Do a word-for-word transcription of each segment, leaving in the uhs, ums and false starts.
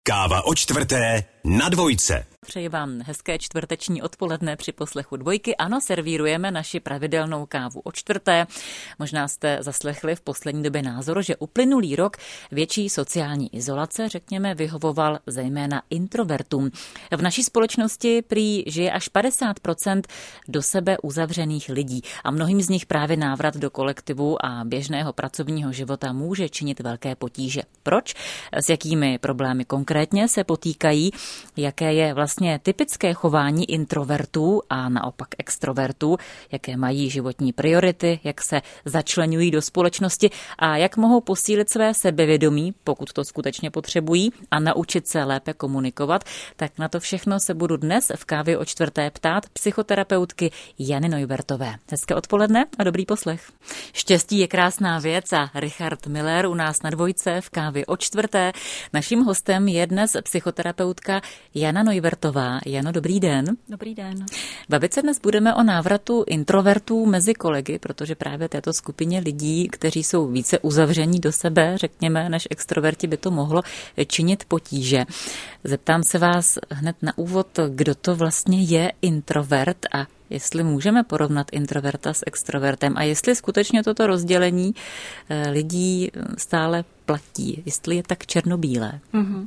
Káva o čtvrté na Dvojce. Přeji vám hezké čtvrteční odpoledne při poslechu Dvojky. Ano, servírujeme naši pravidelnou kávu o čtvrté. Možná jste zaslechli v poslední době názor, že uplynulý rok větší sociální izolace, řekněme, vyhovoval zejména introvertům. V naší společnosti prý žije až padesát procent do sebe uzavřených lidí a mnohým z nich právě návrat do kolektivu a běžného pracovního života může činit velké potíže. Proč? S jakými problémy konkrétně se potýkají? Jaké je vlastně typické chování introvertů a naopak extrovertů, jaké mají životní priority, jak se začleňují do společnosti a jak mohou posílit své sebevědomí, pokud to skutečně potřebují, a naučit se lépe komunikovat, tak na to všechno se budu dnes v Kávě o čtvrté ptát psychoterapeutky Jany Neuwirthové. Hezké odpoledne a dobrý poslech. Štěstí je krásná věc a Richard Miller u nás na Dvojce v Kávě o čtvrté. Naším hostem je dnes psychoterapeutka Jana Neuwirthová. Jano, dobrý den. Dobrý den. Bavit se dnes budeme o návratu introvertů mezi kolegy, protože právě této skupině lidí, kteří jsou více uzavření do sebe, řekněme, než extroverti, by to mohlo činit potíže. Zeptám se vás hned na úvod, kdo to vlastně je introvert a jestli můžeme porovnat introverta s extrovertem a jestli skutečně toto rozdělení lidí stále platí, jestli je tak černobílé. Uh-huh. Uh,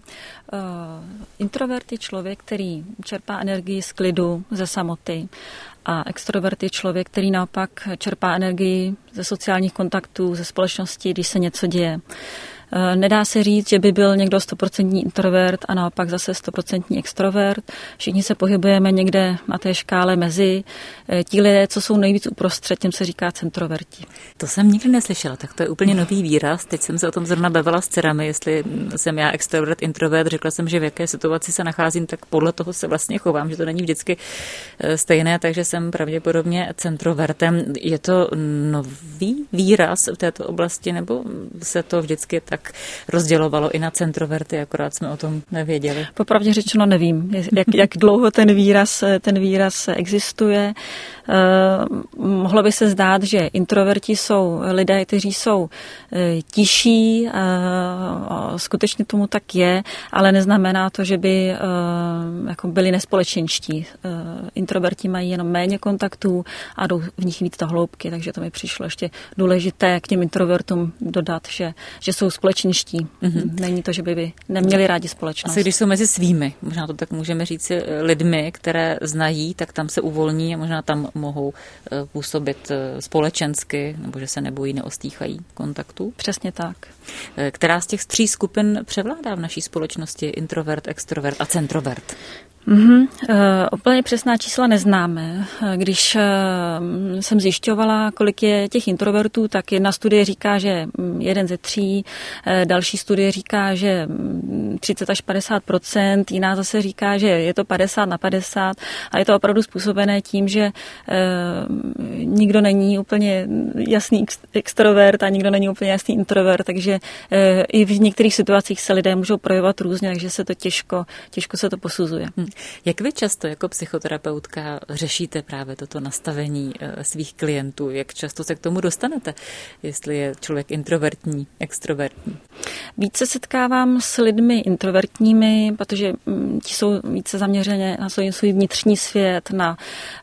introvert je člověk, který čerpá energii z klidu, ze samoty, a extrovert je člověk, který naopak čerpá energii ze sociálních kontaktů, ze společnosti, když se něco děje. Nedá se říct, že by byl někdo stoprocentní introvert a naopak zase stoprocentní extrovert. Všichni se pohybujeme někde na té škále mezi. Ti lidé, co jsou nejvíc uprostřed, těm se říká centroverti. To jsem nikdy neslyšela, tak to je úplně nový výraz. Teď jsem se o tom zrovna bavila s dcerami, jestli jsem já extrovert, introvert. Řekla jsem, že v jaké situaci se nacházím, tak podle toho se vlastně chovám, že to není vždycky stejné, takže jsem pravděpodobně centrovertem. Je to nový výraz v této oblasti, nebo se to vždycky tak rozdělovalo i na centroverty, akorát jsme o tom nevěděli? Popravdě řečeno nevím, jak, jak dlouho ten výraz, ten výraz existuje. Eh, mohlo by se zdát, že introverti jsou lidé, kteří jsou eh, tiší, eh, skutečně tomu tak je, ale neznamená to, že by eh, jako byli nespolečenští. Eh, introverti mají jenom méně kontaktů a jdou v nich víc do hloubky, takže to mi přišlo ještě důležité k těm introvertům dodat, že, že jsou společenští. Mm-hmm. Není to, že by, by neměli rádi společnost. Asi když jsou mezi svými, možná to tak můžeme říct si lidmi, které znají, tak tam se uvolní a možná tam mohou působit společensky, nebo že se nebojí, neostýchají kontaktu. Přesně tak. Která z těch tří skupin převládá v naší společnosti? Introvert, extrovert a centrovert? Mm-hmm. E, úplně přesná čísla neznáme. Když e, jsem zjišťovala, kolik je těch introvertů, tak jedna studie říká, že jeden ze tří, e, další studie říká, že třicet až padesát procent, jiná zase říká, že je to padesát na padesát a je to opravdu způsobené tím, že e, nikdo není úplně jasný extrovert a nikdo není úplně jasný introvert, takže e, i v některých situacích se lidé můžou projevovat různě, takže se to těžko, těžko se to posuzuje. Hmm. Jak vy často jako psychoterapeutka řešíte právě toto nastavení svých klientů? Jak často se k tomu dostanete, jestli je člověk introvertní, extrovertní? Více setkávám s lidmi introvertními, protože ti jsou více zaměřené na svůj, svůj vnitřní svět, na,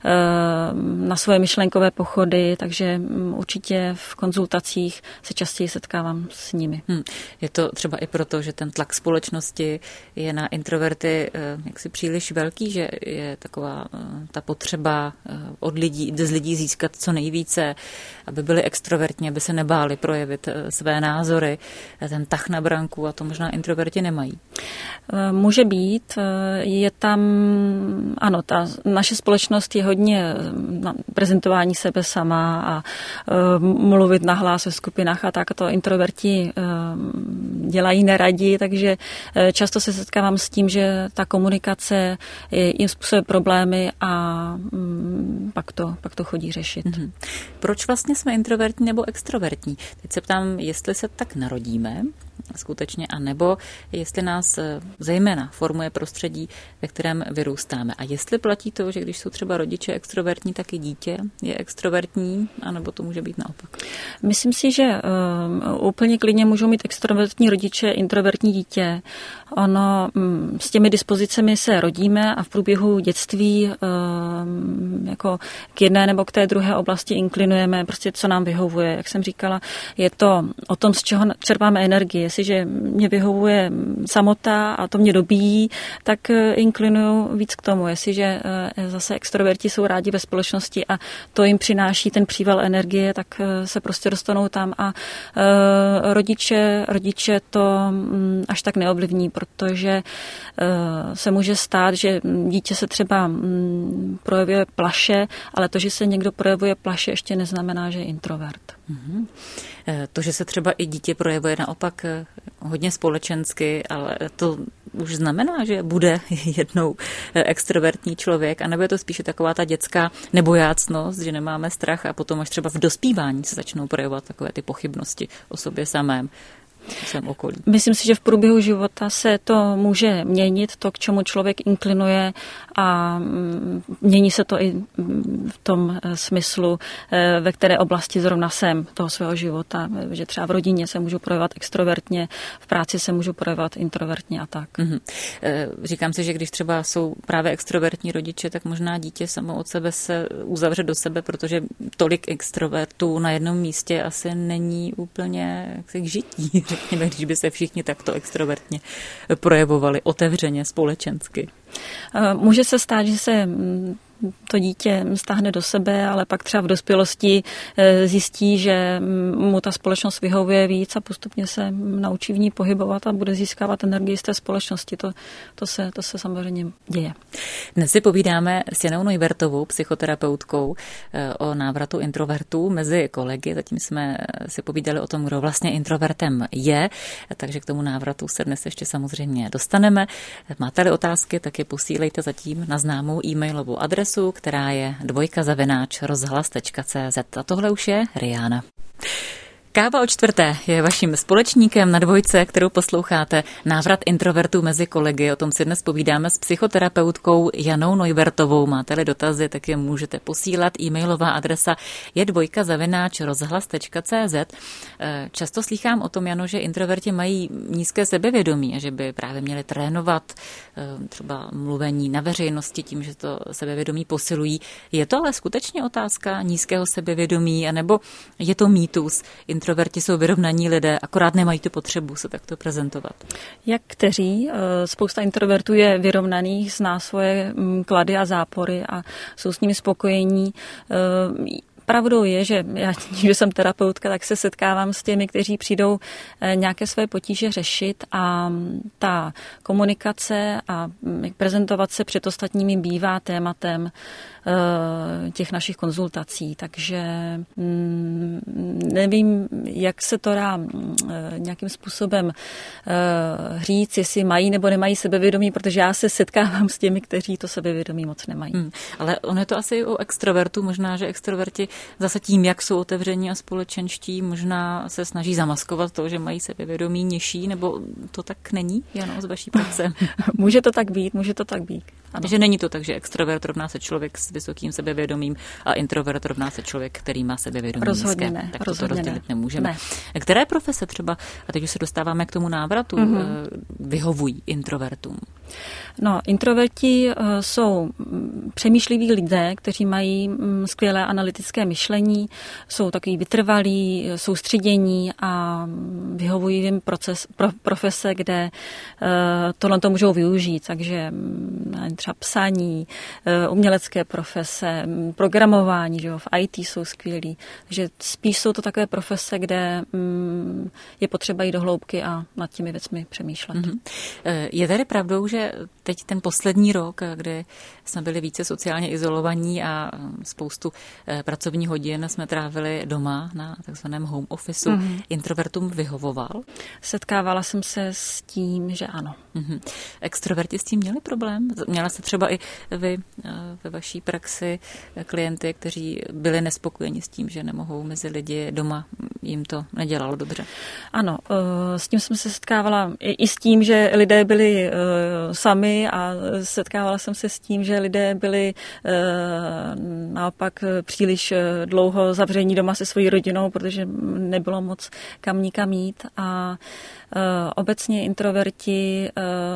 na svoje myšlenkové pochody, takže určitě v konzultacích se častěji setkávám s nimi. Hmm. Je to třeba i proto, že ten tlak společnosti je na introverty jaksi příliš velký, že je taková ta potřeba od lidí, z lidí získat co nejvíce, aby byli extrovertní, aby se nebáli projevit své názory, ten tah na branku, a to možná introverti nemají. Může být. Je tam, ano, ta naše společnost je hodně na prezentování sebe sama a mluvit nahlas ve skupinách a tak, to introverti dělají neradi, takže často se setkávám s tím, že ta komunikace jim způsobuje problémy a pak to, pak to chodí řešit. Mm-hmm. Proč vlastně jsme introvertní nebo extrovertní? Teď se ptám, jestli se tak narodíme, skutečně, anebo jestli nás zejména formuje prostředí, ve kterém vyrůstáme. A jestli platí to, že když jsou třeba rodiče extrovertní, tak i dítě je extrovertní, anebo to může být naopak? Myslím si, že uh, úplně klidně můžou mít extrovertní rodiče, introvertní dítě. Ono um, s těmi dispozicemi se rodíme a v průběhu dětství um, jako k jedné nebo k té druhé oblasti inklinujeme, prostě co nám vyhovuje. Jak jsem říkala, je to o tom, z čeho čerpáme energii. Jestliže mě vyhovuje samota a to mě dobíjí, tak inklinuju víc k tomu. Jestliže zase extroverti jsou rádi ve společnosti a to jim přináší ten příval energie, tak se prostě dostanou tam a rodiče, rodiče to až tak neovlivní, protože se může stát, že dítě se třeba projevuje plaše, ale to, že se někdo projevuje plaše, ještě neznamená, že je introvert. Mm-hmm. To, že se třeba i dítě projevuje naopak hodně společensky, ale to už znamená, že bude jednou extrovertní člověk, anebo je to spíše taková ta dětská nebojácnost, že nemáme strach a potom až třeba v dospívání se začnou projevovat takové ty pochybnosti o sobě samém. Svém okolí. Myslím si, že v průběhu života se to může měnit, to, k čemu člověk inklinuje a mění se to i v tom smyslu, ve které oblasti zrovna jsem toho svého života, že třeba v rodině se můžu projevovat extrovertně, v práci se můžu projevovat introvertně a tak. Mm-hmm. Říkám si, že když třeba jsou právě extrovertní rodiče, tak možná dítě samo od sebe se uzavře do sebe, protože tolik extrovertů na jednom místě asi není úplně k žití. Řekněme, když by se všichni takto extrovertně projevovali otevřeně, společensky. Může se stát, že se to dítě stáhne do sebe, ale pak třeba v dospělosti zjistí, že mu ta společnost vyhovuje víc a postupně se naučí v ní pohybovat a bude získávat energii z té společnosti. To, to, se, to se samozřejmě děje. Dnes si povídáme s Janou Neuwirthovou, psychoterapeutkou, o návratu introvertů mezi kolegy. Zatím jsme si povídali o tom, kdo vlastně introvertem je, takže k tomu návratu se dnes ještě samozřejmě dostaneme. Máte-li otázky, tak je posílejte zatím na známou e-mailovou adresu, která je dvojka zavináč rozhlas tečka cé zet. A tohle už je Rihanna. Káva o čtvrté je vaším společníkem na dvojce, kterou posloucháte. Návrat introvertů mezi kolegy. O tom si dnes povídáme s psychoterapeutkou Janou Neuwirthovou. Máte-li dotazy, tak je můžete posílat. E-mailová adresa je dvojka zavináč rozhlas tečka cé zet. Často slýchám o tom, Jano, že introverti mají nízké sebevědomí a že by právě měli trénovat třeba mluvení na veřejnosti tím, že to sebevědomí posilují. Je to ale skutečně otázka nízkého sebevědomí, anebo je to mýtus? Introverti jsou vyrovnaní lidé, akorát nemají tu potřebu se takto prezentovat. Jak kteří? Spousta introvertů je vyrovnaných, zná svoje klady a zápory a jsou s nimi spokojení. Pravdou je, že já, že jsem terapeutka, tak se setkávám s těmi, kteří přijdou nějaké své potíže řešit a ta komunikace a prezentovat se před ostatními bývá tématem těch našich konzultací. Takže nevím, jak se to dá nějakým způsobem říct, jestli mají nebo nemají sebevědomí, protože já se setkávám s těmi, kteří to sebevědomí moc nemají. Hmm, ale ono je to asi u extrovertů, možná, že extroverti zase tím, jak jsou otevření a společenští, možná se snaží zamaskovat to, že mají sebevědomí nižší, nebo to tak není, Jano, z vaší praxe? Může to tak být, může to tak být. Ano. Že není to tak, že extrovert rovná se člověk s vysokým sebevědomím a introvert rovná se člověk, který má sebevědomí rozhodně nízké. Ne, tak rozhodně to rozdělit ne. nemůžeme. Ne. Které profese třeba, a teď už se dostáváme k tomu návratu, mm-hmm. vyhovují introvertům? No, introverti jsou přemýšliví lidé, kteří mají skvělé analytické myšlení, jsou takový vytrvalí, soustředění a vyhovují jim proces, pro, profese, kde tohle to můžou využít, takže třeba psaní, umělecké profese, programování, že jo, v í té jsou skvělí, takže spíš jsou to takové profese, kde je potřeba jít do hloubky a nad těmi věcmi přemýšlet. Mm-hmm. Je tedy pravdou, že teď ten poslední rok, kdy jsme byli více sociálně izolovaní a spoustu pracovních hodin jsme trávili doma na takzvaném home officeu, mm-hmm. introvertům vyhovoval? Setkávala jsem se s tím, že ano. Mm-hmm. Extroverti s tím měli problém? Měla jste třeba i vy ve vaší praxi klienty, kteří byli nespokojeni s tím, že nemohou mezi lidi doma, jim to nedělalo dobře? Ano, s tím jsem se setkávala i s tím, že lidé byli sami a setkávala jsem se s tím, že lidé byli naopak příliš dlouho zavření doma se svojí rodinou, protože nebylo moc kam nikam jít a obecně introverti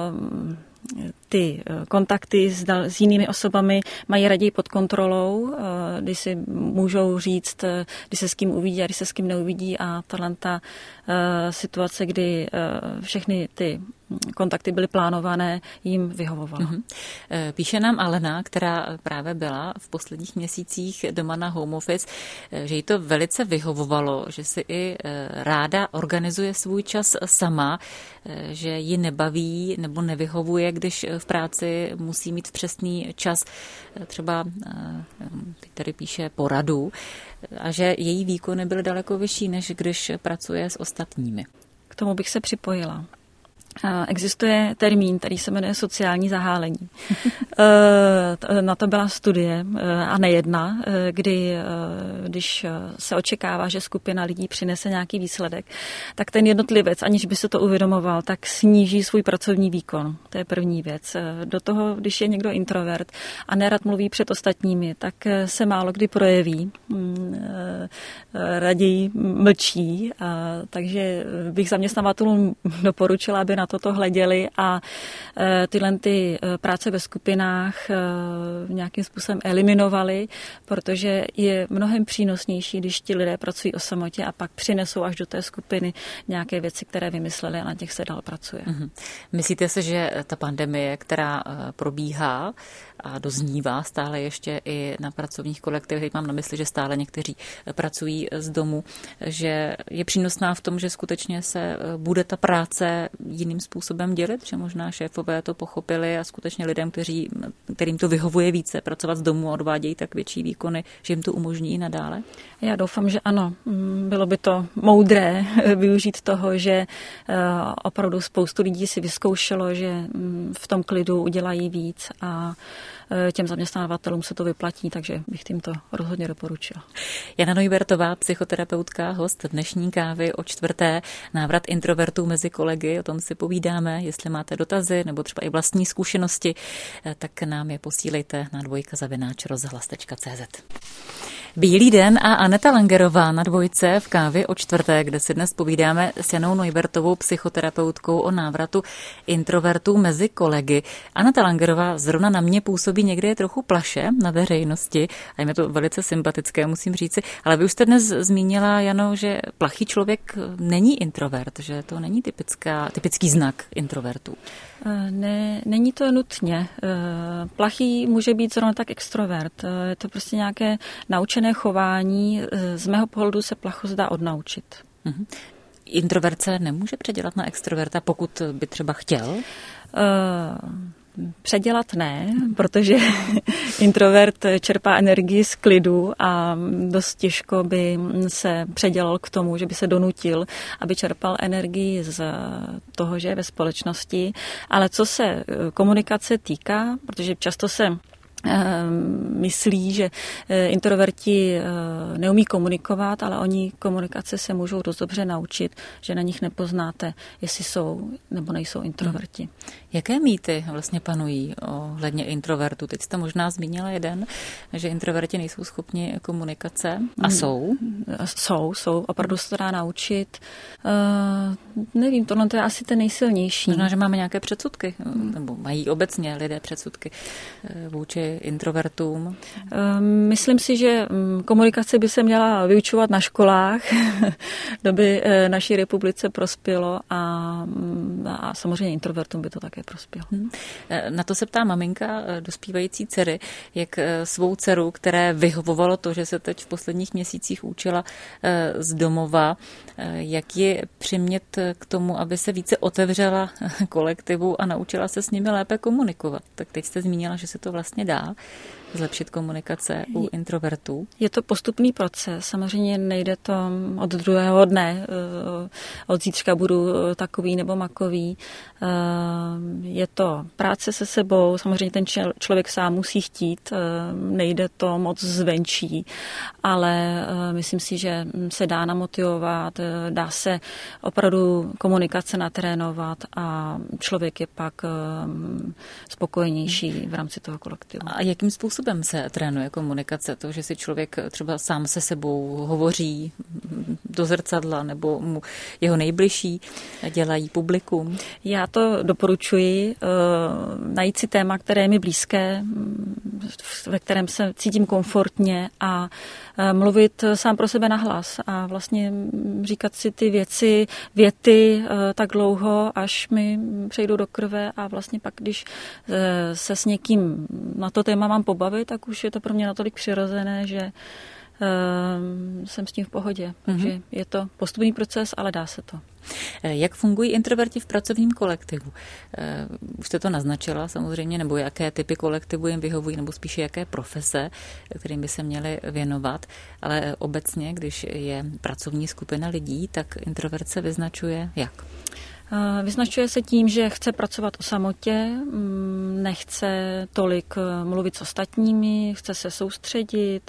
ty kontakty s, dal, s jinými osobami mají raději pod kontrolou, když si můžou říct, kdy se s kým uvidí a kdy se s kým neuvidí a tahle ta situace, kdy všechny ty kontakty byly plánované, jim vyhovovala. Mm-hmm. Píše nám Alena, která právě byla v posledních měsících doma na home office, že jí to velice vyhovovalo, že si i ráda organizuje svůj čas sama, že ji nebaví nebo nevyhovuje, když v práci musí mít přesný čas, třeba teď tady píše poradu, a že její výkony byly daleko vyšší, než když pracuje s ostatními. K tomu bych se připojila. Existuje termín, který se jmenuje sociální zahálení. Na to byla studie a nejedna, kdy když se očekává, že skupina lidí přinese nějaký výsledek, tak ten jednotlivec, aniž by se to uvědomoval, tak sníží svůj pracovní výkon. To je první věc. Do toho, když je někdo introvert a nerad mluví před ostatními, tak se málo kdy projeví. Raději mlčí, takže bych zaměstnavatelům doporučila, aby na toto hleděli a tyhle ty práce ve skupinách nějakým způsobem eliminovali, protože je mnohem přínosnější, když ti lidé pracují o samotě a pak přinesou až do té skupiny nějaké věci, které vymysleli a na těch se dál pracuje. Mm-hmm. Myslíte si, že ta pandemie, která probíhá a doznívá stále ještě i na pracovních kolektivech, mám na mysli, že stále někteří pracují z domu, že je přínosná v tom, že skutečně se bude ta práce jiným způsobem dělit, že možná šéfové to pochopili a skutečně lidem, kteří, kterým to vyhovuje více pracovat z domu a odvádějí tak větší výkony, že jim to umožní i nadále? Já doufám, že ano. Bylo by to moudré využít toho, že opravdu spoustu lidí si vyzkoušelo, že v tom klidu udělají víc a těm zaměstnavatelům se to vyplatí, takže bych tím to rozhodně doporučila. Jana Neubertová, psychoterapeutka, host dnešní kávy o čtvrté. Návrat introvertů mezi kolegy, o tom si povídáme. Jestli máte dotazy nebo třeba i vlastní zkušenosti, tak nám je posílejte na dvojka zavináč rozhlas tečka cé zet. Bílý den a Aneta Langerová na dvojce v kávě o čtvrté, kde si dnes povídáme s Janou Neubertovou, psychoterapeutkou, o návratu introvertů mezi kolegy. Aneta Langerová zrovna na mě působí někde je trochu plaše na veřejnosti a je mi to velice sympatické, musím říci. Ale vy už jste dnes zmínila, Jano, že plachý člověk není introvert, že to není typická, typický znak introvertů. Ne, není to nutně. Plachý může být zrovna tak extrovert. Je to prostě nějaké naučené chování. Z mého pohledu se plachost dá odnaučit. Mhm. Introvert se nemůže předělat na extroverta, pokud by třeba chtěl? Uh... Předělat ne, protože introvert čerpá energii z klidu a dost těžko by se předělal k tomu, že by se donutil, aby čerpal energii z toho, že je ve společnosti. Ale co se komunikace týká, protože často se myslí, že introverti neumí komunikovat, ale oni komunikace se můžou dost dobře naučit, že na nich nepoznáte, jestli jsou nebo nejsou introverti. Hmm. Jaké mýty vlastně panují ohledně introvertů? Teď jste možná zmínila jeden, že introverti nejsou schopni komunikace. A jsou? Jsou, jsou. Opravdu se to dá naučit. Uh, nevím, tohle to je asi ten nejsilnější. Možná, že máme nějaké předsudky, hmm. nebo mají obecně lidé předsudky vůči introvertům? Myslím si, že komunikace by se měla vyučovat na školách, to by naší republice prospělo a, a samozřejmě introvertům by to také prospělo. Na to se ptá maminka dospívající dcery, jak svou dceru, které vyhovovalo to, že se teď v posledních měsících učila z domova, jak ji přimět k tomu, aby se více otevřela kolektivu a naučila se s nimi lépe komunikovat. Tak teď jste zmínila, že se to vlastně dá. dá zlepšit komunikace u introvertů? Je to postupný proces, samozřejmě nejde to od druhého dne, od zítřka budu takový nebo makový. Je to práce se sebou, samozřejmě ten člověk sám musí chtít, nejde to moc zvenčí, ale myslím si, že se dá namotivovat, dá se opravdu komunikace natrénovat a člověk je pak spokojenější v rámci toho kolektivu. A jakým způsobem se trénuje komunikace? To, že si člověk třeba sám se sebou hovoří do zrcadla nebo mu jeho nejbližší dělají publikum? Já to doporučuji, najít si téma, které je mi blízké, ve kterém se cítím komfortně a mluvit sám pro sebe nahlas a vlastně říkat si ty věci, věty tak dlouho, až mi přejdou do krve a vlastně pak, když se s někým na to téma mám pobavit, tak už je to pro mě natolik přirozené, že uh, jsem s tím v pohodě. Mm-hmm. Takže je to postupný proces, ale dá se to. Jak fungují introverti v pracovním kolektivu? Už jste to naznačila samozřejmě, nebo jaké typy kolektivu jim vyhovují, nebo spíše jaké profese, kterým by se měly věnovat, ale obecně, když je pracovní skupina lidí, tak introvert se vyznačuje jak? Vyznačuje se tím, že chce pracovat o samotě, nechce tolik mluvit s ostatními, chce se soustředit,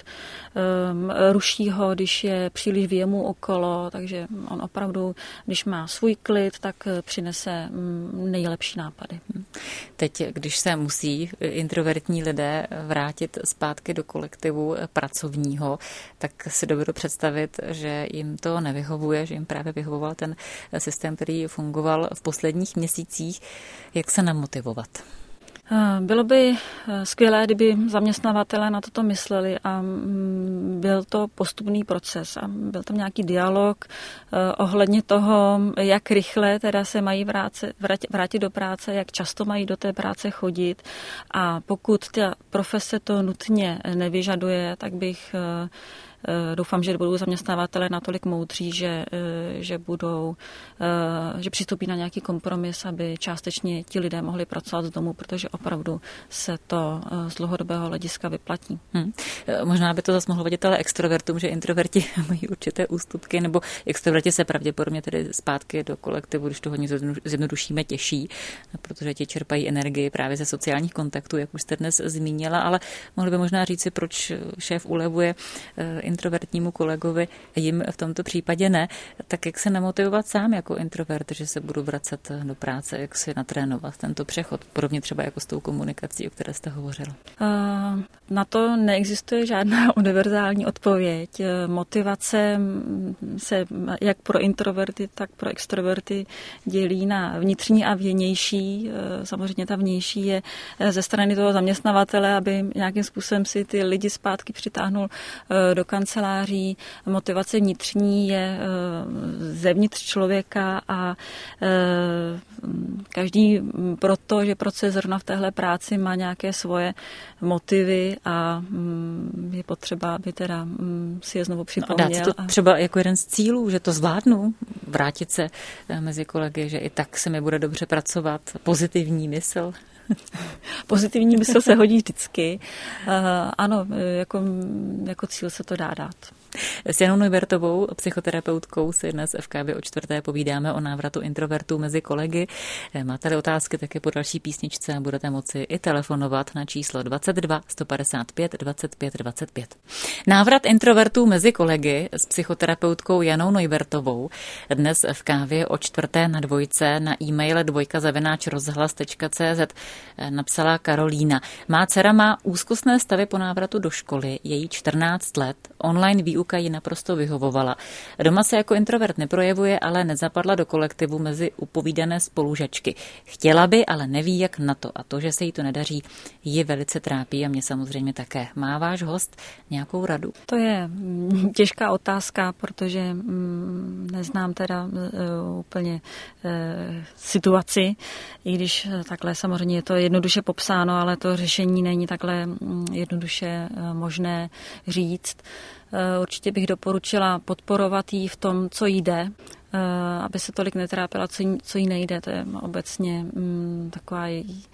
ruší ho, když je příliš věmu okolo, takže on opravdu, když má svůj klid, tak přinese nejlepší nápady. Teď, když se musí introvertní lidé vrátit zpátky do kolektivu pracovního, tak si dovedu představit, že jim to nevyhovuje, že jim právě vyhovoval ten systém, který fungoval v posledních měsících. Jak se namotivovat? Bylo by skvělé, kdyby zaměstnavatelé na toto mysleli a byl to postupný proces a byl tam nějaký dialog ohledně toho, jak rychle teda se mají vrátit do práce, jak často mají do té práce chodit a pokud ta profese to nutně nevyžaduje, tak bych doufám, že budou zaměstnavatelé natolik moudří, že, že budou, že přistoupí na nějaký kompromis, aby částečně ti lidé mohli pracovat z domu, protože opravdu se to z dlouhodobého hlediska vyplatí. Hmm. Možná by to zase mohlo vadit ale extrovertům, že introverti mají určité ústupky, nebo extroverti se pravděpodobně tedy zpátky do kolektivu, když to hodně zjednodušíme, těší, protože ti čerpají energii právě ze sociálních kontaktů, jak už jste dnes zmínila, ale mohli by možná říci, proč šéf ulevuje introvertnímu kolegovi, jim v tomto případě ne, tak jak se namotivovat sám jako introvert, že se budu vracet do práce, jak si natrénovat tento přechod, podobně třeba jako s tou komunikací, o které jste hovořil? Na to neexistuje žádná univerzální odpověď. Motivace se jak pro introverty, tak pro extroverty dělí na vnitřní a vnější. Samozřejmě ta vnější je ze strany toho zaměstnavatele, aby nějakým způsobem si ty lidi zpátky přitáhnul do kanceláří. Motivace vnitřní je zevnitř člověka a každý proto, že proces zrovna v téhle práci má nějaké svoje motivy a je potřeba, aby teda si je znovu připomněl. No a dát to třeba jako jeden z cílů, že to zvládnu, vrátit se mezi kolegy, že i tak se mi bude dobře pracovat, pozitivní mysl. Pozitivní mysl se hodí vždycky. Uh, ano, jako, jako cíl se to dá dát. S Janou Neubertovou, psychoterapeutkou, si dnes v Kávě o čtvrté povídáme o návratu introvertů mezi kolegy. Máte-li otázky, tak je po další písničce a budete moci i telefonovat na číslo dvacet dva sto padesát pět dvacet pět dvacet pět. Návrat introvertů mezi kolegy s psychoterapeutkou Janou Neubertovou dnes v Kávě o čtvrté na dvojce na e-mail dvojka zavináč rozhlas tečka cé zet napsala Karolína. Má dcera má úzkostné stavy po návratu do školy, je jí čtrnáct let, online výuka ji naprosto vyhovovala. Doma se jako introvert neprojevuje, ale nezapadla do kolektivu mezi upovídané spolužačky. Chtěla by, ale neví, jak na to. A to, že se jí to nedaří, ji velice trápí a mě samozřejmě také. Má váš host nějakou radu? To je těžká otázka, protože neznám teda úplně situaci, i když takhle samozřejmě je to jednoduše popsáno, ale to řešení není takhle jednoduše možné říct. Určitě bych doporučila podporovat jí v tom, co jde, aby se tolik netrápila, co jí, co jí nejde. To je obecně taková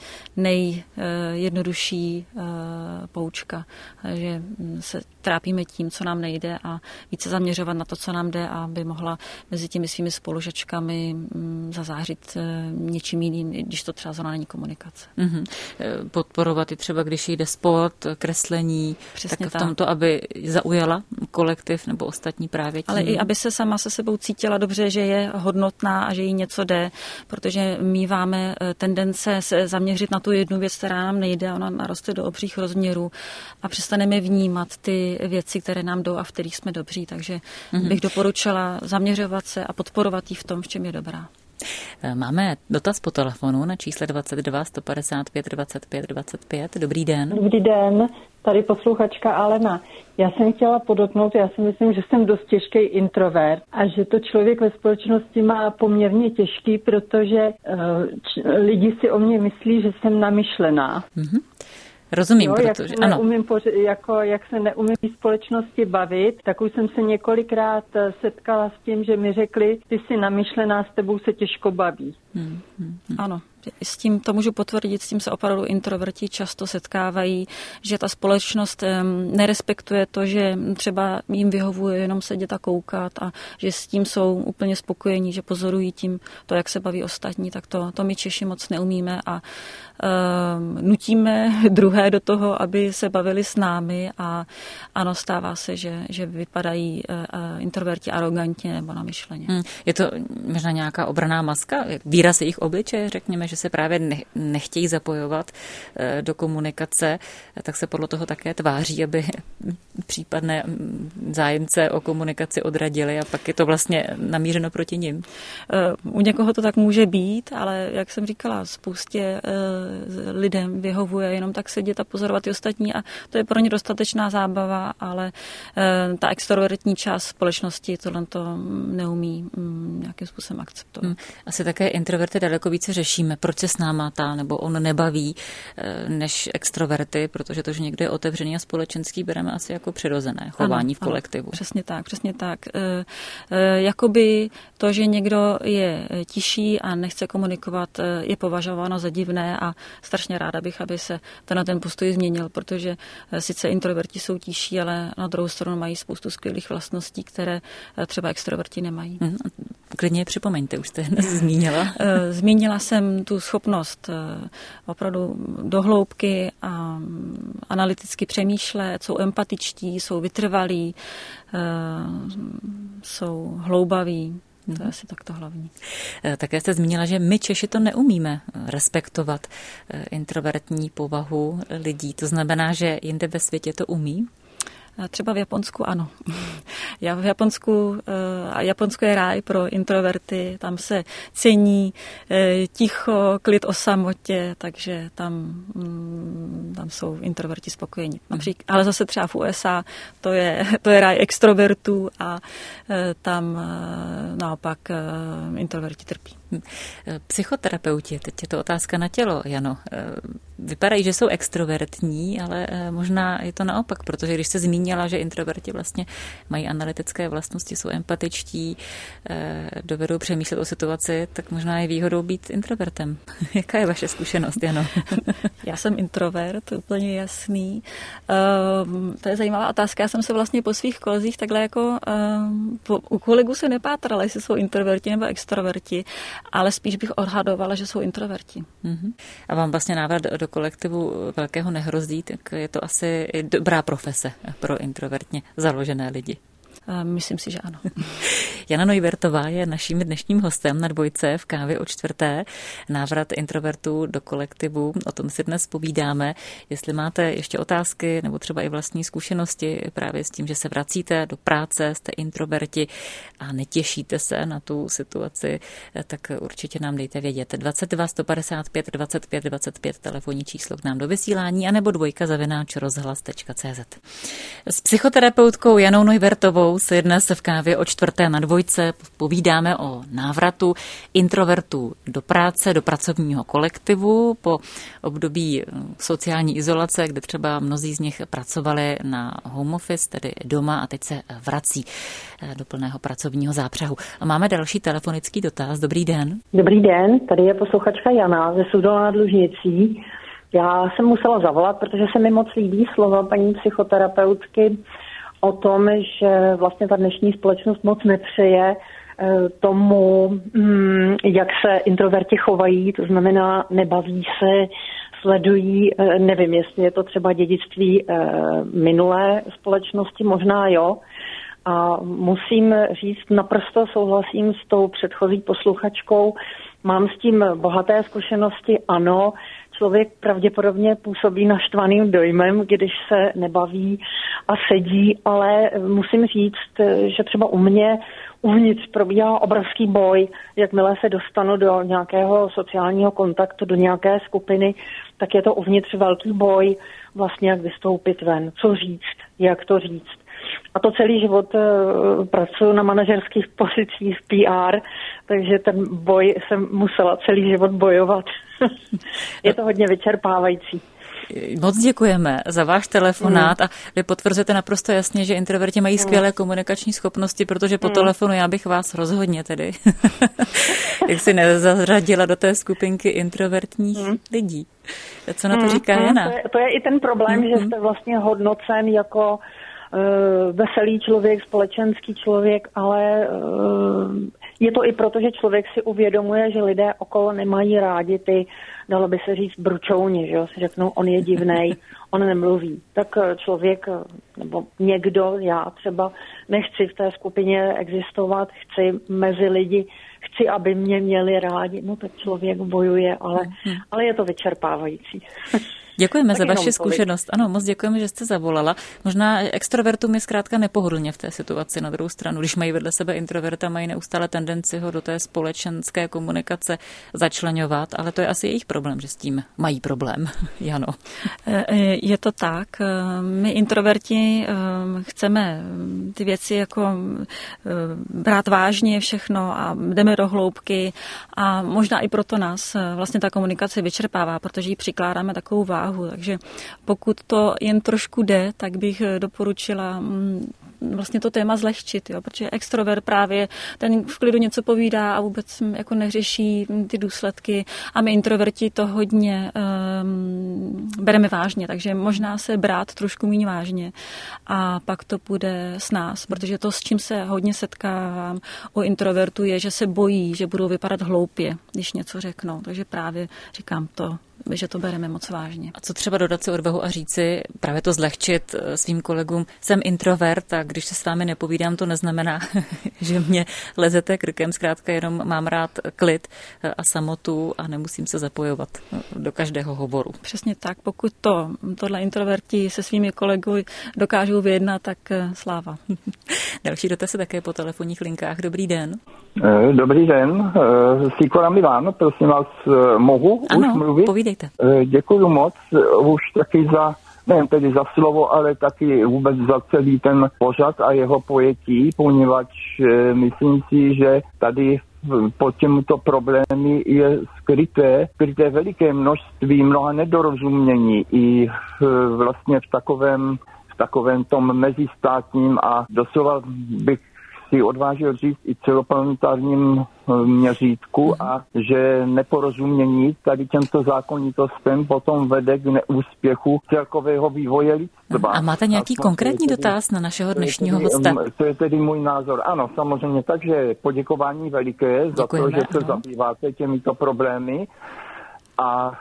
nejjednodušší poučka, že se trápíme tím, co nám nejde a více zaměřovat na to, co nám jde, aby mohla mezi těmi svými spolužačkami zazářit něčím jiným, když to třeba zrovna není komunikace. Mm-hmm. Podporovat i třeba, když jde sport, kreslení, přesně tak v tomto, tak. Aby zaujala kolektiv nebo ostatní právě tím. Ale i aby se sama se sebou cítila dobře, že je hodnotná a že jí něco jde, protože míváme tendence se zaměřit na tu jednu věc, která nám nejde, ona naroste do obřích rozměrů a přestaneme vnímat ty věci, které nám jdou a v kterých jsme dobří. Takže mm-hmm. bych doporučila zaměřovat se a podporovat jí v tom, v čem je dobrá. Máme dotaz po telefonu na čísle dvacet dva sto padesát pět dvacet pět dvacet pět. Dobrý den. Dobrý den, tady posluchačka Alena. Já jsem chtěla podotknout, já si myslím, že jsem dost těžký introvert a že to člověk ve společnosti má poměrně těžký, protože uh, č- lidi si o mě myslí, že jsem namyšlená. Mm-hmm. Rozumím, jo, protože jak, ano. Neumím poři, jako, jak se neumím v společnosti bavit, tak už jsem se několikrát setkala s tím, že mi řekli, ty jsi namyšlená, s tebou se těžko baví. Hmm, hmm, hmm. Ano. S tím to můžu potvrdit, s tím se opravdu introverti často setkávají, že ta společnost nerespektuje to, že třeba jim vyhovuje jenom sedět a koukat a že s tím jsou úplně spokojení, že pozorují tím to, jak se baví ostatní, tak to, to my Češi moc neumíme a um, nutíme druhé do toho, aby se bavili s námi a ano, stává se, že, že vypadají uh, introverti arrogantně nebo namyšleně. Hmm. Je to možná nějaká obranná maska, výraz jejich obličeje, řekněme, že se právě nechtějí zapojovat do komunikace, tak se podle toho také tváří, aby případné zájemce o komunikaci odradili a pak je to vlastně namířeno proti nim. U někoho to tak může být, ale jak jsem říkala, spoustě lidem vyhovuje jenom tak sedět a pozorovat ty ostatní a to je pro ně dostatečná zábava, ale ta extrovertní část společnosti tohle to neumí nějakým způsobem akceptovat. Asi také introverty daleko více řešíme, proč se s náma ta nebo on nebaví, než extroverty, protože to, že někdo je otevřený a společenský, bereme asi jako přirozené chování ano, v kolektivu. Ano, přesně tak, přesně tak. E, e, jakoby to, že někdo je tišší a nechce komunikovat, je považováno za divné a strašně ráda bych, aby se ten, ten postoj změnil, protože sice introverti jsou tiší, ale na druhou stranu mají spoustu skvělých vlastností, které třeba extroverti nemají. Hmm, klidně připomeňte, už jste zmínila. Zmínila jsem tu schopnost opravdu do hloubky a analyticky přemýšlet, jsou empatičtí, jsou vytrvalí, jsou hloubaví. To je asi takto hlavní. Také jste zmínila, že my Češi to neumíme respektovat introvertní povahu lidí. To znamená, že jinde ve světě to umí? Třeba v Japonsku ano. Já v Japonsku, a Japonsko je ráj pro introverty, tam se cení ticho, klid o samotě, takže tam, tam jsou introverti spokojení. Například, ale zase třeba v U S A to je, to je ráj extrovertů a tam naopak introverti trpí. Psychoterapeuti, teď je to otázka na tělo, Jano. Vypadají, že jsou extrovertní, ale možná je to naopak, protože když se zmínila, že introverti vlastně mají analytické vlastnosti, jsou empatičtí, dovedou přemýšlet o situaci, tak možná je výhodou být introvertem. Jaká je vaše zkušenost, Jano? Já jsem introvert, úplně jasný. To je zajímavá otázka. Já jsem se vlastně po svých kolezích takhle jako u kolegů se nepátrala, jestli jsou introverti nebo extroverti, ale spíš bych odhadovala, že jsou introverti. Uh-huh. A vám vlastně návrat do kolektivu velkého nehrozí, tak je to asi dobrá profese pro introvertně založené lidi. Myslím si, že ano. Jana Neuwirthová je naším dnešním hostem na Dvojce v Kávě o čtvrté. Návrat introvertů do kolektivu, o tom si dnes povídáme. Jestli máte ještě otázky nebo třeba i vlastní zkušenosti právě s tím, že se vracíte do práce, jste introverti a netěšíte se na tu situaci, tak určitě nám dejte vědět. dvacet dva sto padesát pět dvacet pět dvacet pět telefonní číslo k nám do vysílání anebo dvojka zavináč rozhlas tečka cé zet. S psychoterapeutkou Janou Neuwirthovou Hrubou si dnes v kávě o čtvrté na dvojce povídáme o návratu introvertů do práce, do pracovního kolektivu po období sociální izolace, kde třeba mnozí z nich pracovali na home office, tedy doma, a teď se vrací do plného pracovního zápřehu. A máme další telefonický dotaz. Dobrý den. Dobrý den, tady je posluchačka Jana ze Sudola nad Lužnicí. Já jsem musela zavolat, protože se mi moc líbí slova paní psychoterapeutky o tom, že vlastně ta dnešní společnost moc nepřeje tomu, jak se introverti chovají, to znamená nebaví se, sledují, nevím, jestli je to třeba dědictví minulé společnosti, možná jo. A musím říct, naprosto souhlasím s tou předchozí posluchačkou, mám s tím bohaté zkušenosti, ano, člověk pravděpodobně působí naštvaným dojmem, když se nebaví a sedí, ale musím říct, že třeba u mě uvnitř probíhá obrovský boj, jakmile se dostanu do nějakého sociálního kontaktu, do nějaké skupiny, tak je to uvnitř velký boj, vlastně jak vystoupit ven, co říct, jak to říct. A to celý život uh, pracuji na manažerských pozicích v P R, takže ten boj jsem musela celý život bojovat. Je to hodně vyčerpávající. Moc děkujeme za váš telefonát mm. a vy potvrzujete naprosto jasně, že introverti mají skvělé mm. komunikační schopnosti, protože po mm. telefonu já bych vás rozhodně tedy jak si nezařadila do té skupinky introvertních mm. lidí. Co na to říká mm. Jana? To je, to je i ten problém, mm. že jste vlastně hodnocen jako uh, veselý člověk, společenský člověk, ale uh, je to i proto, že člověk si uvědomuje, že lidé okolo nemají rádi ty, dalo by se říct, bručouni, že jo, si řeknou, on je divnej, on nemluví. Tak člověk, nebo někdo, já třeba nechci v té skupině existovat, chci mezi lidi, chci, aby mě měli rádi, no tak člověk bojuje, ale, hmm. ale je to vyčerpávající. Děkujeme za vaši zkušenost. Ano, moc děkujeme, že jste zavolala. Možná extrovertům je zkrátka nepohodlně v té situaci. Na druhou stranu, když mají vedle sebe introverta, mají neustále tendenci ho do té společenské komunikace začleňovat, ale to je asi jejich problém, že s tím mají problém. Jano. Je to tak. My introverti chceme ty věci jako brát vážně všechno a jdeme do hloubky a možná i proto nás vlastně ta komunikace vyčerpává, protože ji přikládáme takovou váhu. Takže pokud to jen trošku jde, tak bych doporučila vlastně to téma zlehčit, jo, protože extrovert právě ten v klidu něco povídá a vůbec jako neřeší ty důsledky a my introverti to hodně um, bereme vážně, takže možná se brát trošku méně vážně a pak to bude s nás, protože to, s čím se hodně setkávám u introvertů, je, že se bojí, že budou vypadat hloupě, když něco řeknou, takže právě říkám to, že to bereme moc vážně. A co třeba dodat si odvahu a říci, právě to zlehčit svým kolegům, jsem introvert a když se s vámi nepovídám, to neznamená, že mě lezete krkem, zkrátka jenom mám rád klid a samotu a nemusím se zapojovat do každého hovoru. Přesně tak, pokud to tohle introverti se svými kolegy dokážou vyjednat, tak sláva. Další dotaz je také po telefonních linkách. Dobrý den. Dobrý den, Sikora Milan, prosím vás, mohu ano, už mluvit? Povídejte. Děkuji moc, už taky za, nejen tedy za slovo, ale taky vůbec za celý ten pořad a jeho pojetí, poněvadž myslím si, že tady pod těmito problémy je skryté, skryté veliké množství mnoha nedorozumění i vlastně v takovém, v takovém tom mezistátním a doslova bych si odvážil říct i celoplanetárním měřítku a že neporozumění tady těmto zákonitostem potom vede k neúspěchu celkového vývoje lidstva. A máte nějaký a konkrétní tedy, dotaz na našeho dnešního hosta? To je tedy můj názor. Ano, samozřejmě, takže poděkování veliké za Děkujeme, to, že se ano. zabýváte těmito problémy. A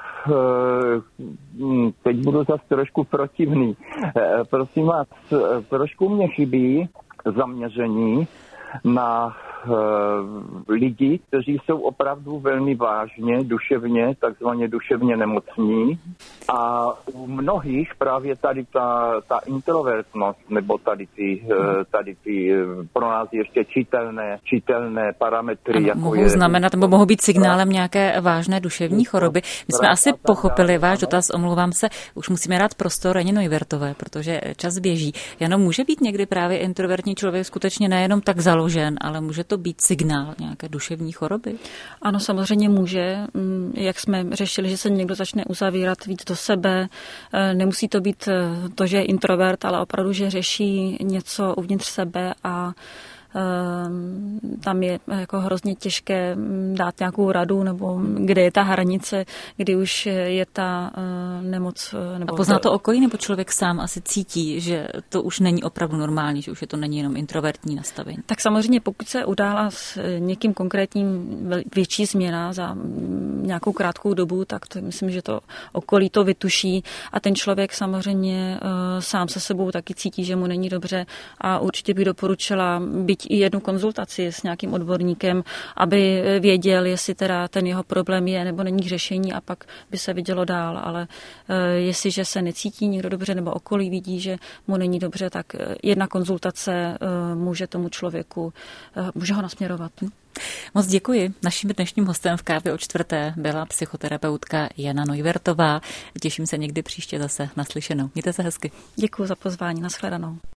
teď budu zase trošku protivný. Prosím vás, trošku mě chybí zaměření na lidi, kteří jsou opravdu velmi vážně, duševně, takzvaně duševně nemocní. A u mnohých právě tady ta, ta introvertnost, nebo tady ty, tady ty pro nás ještě čitelné, čitelné parametry. Ano, jako mohou je, znamenat, nebo mohou být signálem nějaké vážné duševní choroby. My jsme asi pochopili váš dotaz, omlouvám se, už musíme dát prostor Janě Neuwirthové, protože čas běží. Jano, může být někdy právě introvertní člověk skutečně nejenom tak založen, ale může to být signál nějaké duševní choroby? Ano, samozřejmě může. Jak jsme řešili, že se někdo začne uzavírat víc do sebe, nemusí to být to, že je introvert, ale opravdu, že řeší něco uvnitř sebe a tam je jako hrozně těžké dát nějakou radu, nebo kde je ta hranice, kdy už je ta nemoc. Nebo a pozná to okolí, nebo člověk sám asi cítí, že to už není opravdu normální, že už je to není jenom introvertní nastavení? Tak samozřejmě, pokud se udála s někým konkrétním větší změna za nějakou krátkou dobu, tak to myslím, že to okolí to vytuší a ten člověk samozřejmě sám se sebou taky cítí, že mu není dobře a určitě bych doporučila být i jednu konzultaci s nějakým odborníkem, aby věděl, jestli teda ten jeho problém je nebo není k řešení a pak by se vidělo dál, ale jestliže se necítí někdo dobře nebo okolí vidí, že mu není dobře, tak jedna konzultace může tomu člověku, může ho nasměrovat. Moc děkuji. Naším dnešním hostem v Kávě o čtvrté byla psychoterapeutka Jana Neuwirthová. Těším se někdy příště zase naslyšenou. Mějte se hezky. Děkuji za pozvání. Nashledanou.